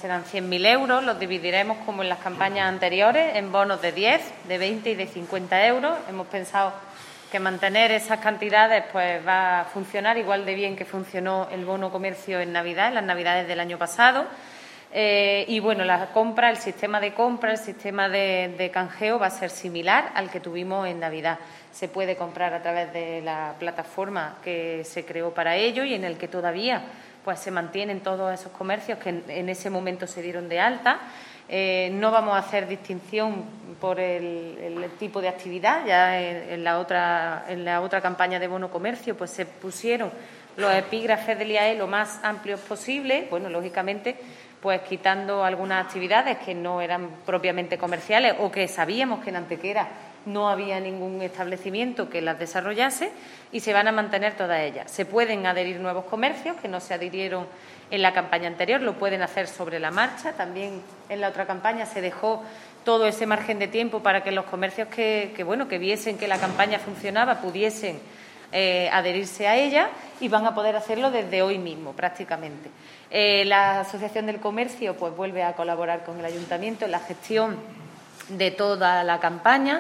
serán 100.000 euros, los dividiremos como en las campañas anteriores, en bonos de 10, de 20 y de 50 euros. Hemos pensado que mantener esas cantidades pues va a funcionar igual de bien que funcionó el bono comercio en Navidad, en las Navidades del año pasado. Y bueno, la compra, el sistema de compra, el sistema de canjeo va a ser similar al que tuvimos en Navidad. Se puede comprar a través de la plataforma que se creó para ello y en el que todavía pues se mantienen todos esos comercios que en ese momento se dieron de alta. No vamos a hacer distinción por el tipo de actividad. Ya en la otra campaña de bono comercio pues se pusieron los epígrafes del IAE lo más amplios posible. Bueno, lógicamente, pues quitando algunas actividades que no eran propiamente comerciales o que sabíamos que en Antequera no había ningún establecimiento que las desarrollase, y se van a mantener todas ellas. Se pueden adherir nuevos comercios que no se adhirieron en la campaña anterior, lo pueden hacer sobre la marcha. También en la otra campaña se dejó todo ese margen de tiempo para que los comercios que viesen que la campaña funcionaba pudiesen adherirse a ella, y van a poder hacerlo desde hoy mismo prácticamente. La Asociación del Comercio pues vuelve a colaborar con el Ayuntamiento en la gestión de toda la campaña.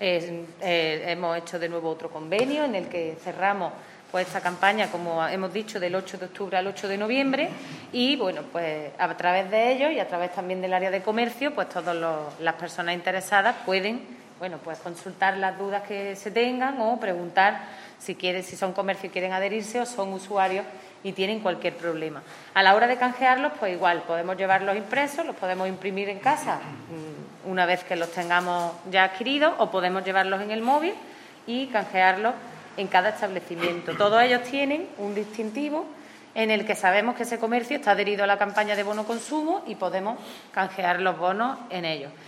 Hemos hecho de nuevo otro convenio en el que cerramos pues esta campaña, como hemos dicho, del 8 de octubre al 8 de noviembre, y bueno, pues a través de ellos y a través también del área de comercio, pues todas las personas interesadas pueden pues consultar las dudas que se tengan o preguntar si son comercios y quieren adherirse, o son usuarios y tienen cualquier problema. A la hora de canjearlos, pues igual, podemos llevarlos impresos, los podemos imprimir en casa una vez que los tengamos ya adquiridos, o podemos llevarlos en el móvil y canjearlos en cada establecimiento. Todos ellos tienen un distintivo en el que sabemos que ese comercio está adherido a la campaña de bono consumo y podemos canjear los bonos en ellos.